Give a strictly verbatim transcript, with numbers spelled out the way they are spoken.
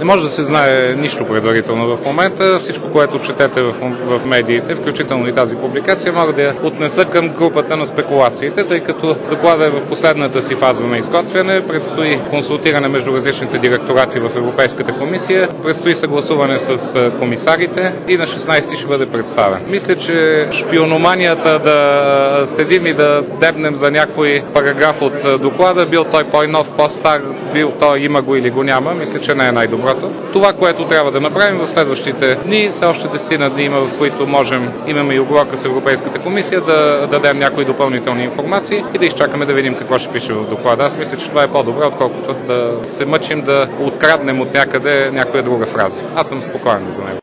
Не може да се знае нищо предварително в момента. Всичко, което четете в, в медиите, включително и тази публикация, мога да я отнеса към групата на спекулациите, тъй като докладът е в последната си фаза на изготвяне, предстои консултиране между различните директорати в Европейската комисия, предстои съгласуване с комисарите и на шестнайсети ще бъде представен. Мисля, че шпиономанията да седим и да дебнем за някой параграф от доклада, бил той по-нов, по-стар, бил той има го или го няма, мисля, че не е най-доброто. Това, което трябва да направим в следващите дни, са още десетина дни има, в които можем, имаме и оговорка с Европейската комисия, да дадем някои допълнителни информации и да изчакаме да видим какво ще пише в доклада. Аз мисля, че това е по-добре, отколкото да се мъчим да откраднем от някъде някоя друга фраза. Аз съм спокоен за него.